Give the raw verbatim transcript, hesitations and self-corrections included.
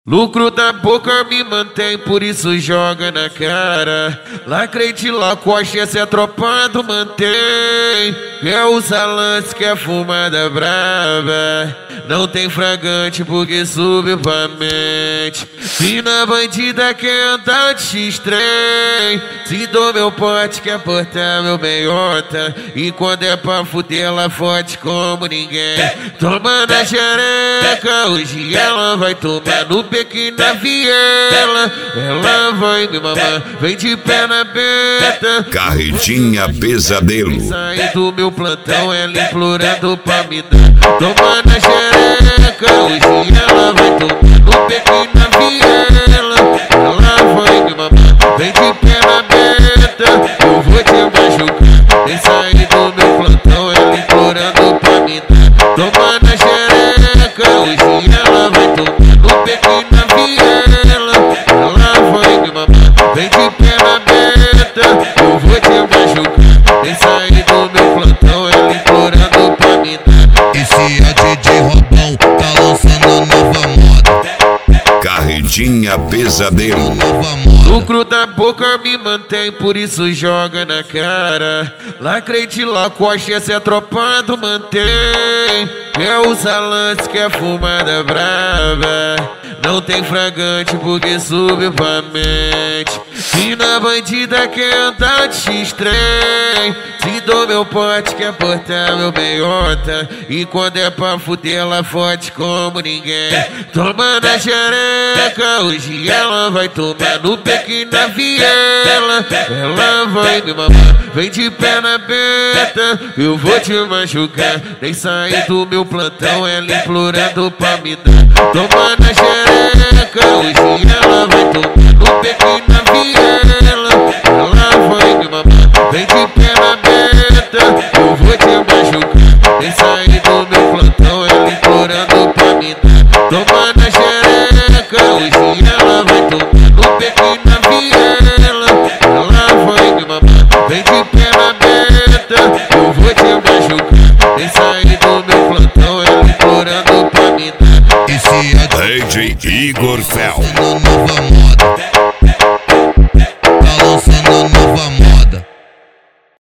Lucro da boca me mantém, por isso joga na cara. Lacrei de Lacoste, essa é tropado mantém. Quer usar lance, quer fumada brava. Não tem fragante porque subiu pra mente. Fina bandida quer andar de X-trem. Se dou meu pote, quer portar meu meiota. E quando é pra fuder, ela forte como ninguém. Toma na xereca, hoje ela vai tomar no pequeno na viela. Ela vai me mamar, vem de perna aberta. Carretinha Pesadelo. Sai do meu plantão, ela implorando pra me dar. Toma na xereca, hoje ela vai tomar no pequeno na viela. Ela vai me mamar, vem de perna aberta. Eu vou te machucar, nem sair do meu plantão, ela implorando pra me dar. Toma na xereca, hoje ela vai tomar no pequeno na viela. Ela vai me mamar, vem de perna aberta. Eu vou te machucar, nem sair do meu plantão, ela implorando pra me dar. Esse é D J Robão, tá lançando nova moda. Carretinha Pesadelo. Nova moda. Lucro da boca me mantém, por isso joga na cara. Lacrei de Lacoste, essa é tropado mantém. Quer usar lance, quer fumada brava. Não tem fragante porque subiu pra mente. Fina bandida quer andar de X-trem. Se dou meu pote, quer portar meu meiota. E quando é pra fuder, ela forte como ninguém. Toma na xereca, hoje ela vai tomar no pequeno na viela. Ela vai me mamar, vem de perna aberta. Eu vou te machucar, nem sair do meu plantão, ela implorando pra me dar. Toma na xereca, hoje ela vai tomar no pequeno na viela. Ela vai me mamar, vem de perna aberta. Eu vou te machucar, nem sair do meu plantão, ela implorando pra me dar. Toma na xereca, hoje ela vai tomar no pequeno na viela. Ela vai me mamar, vem de perna aberta. Eu vou te machucar, nem sair do meu plantão, ela implorando pra me dar. Esse é D J Igor Fel. nova moda.